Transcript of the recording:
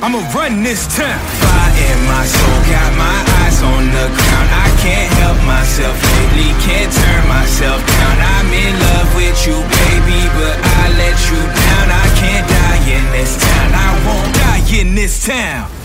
I'ma run this town. Fire in my soul, got my eyes on the ground. I can't help myself lately, can't turn myself down. I'm in love with you, baby, but I let you down. I can't die in this town, I won't die in this town.